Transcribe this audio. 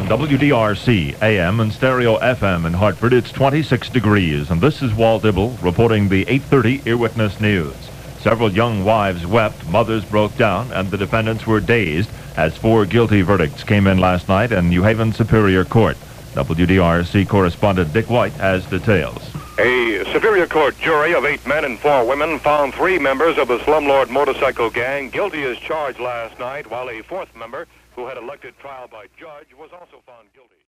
WDRC AM and Stereo FM in Hartford. It's 26 degrees, and this is Walt Dibble reporting the 8:30 Earwitness News. Several young wives wept, mothers broke down, and the defendants were dazed as 4 guilty verdicts came in last night in New Haven Superior Court. WDRC correspondent Dick White has details. A Superior Court jury of 8 men and 4 women found 3 members of the Slumlord motorcycle gang guilty as charged last night, while a 4th member, who had elected trial by judge, was also found guilty.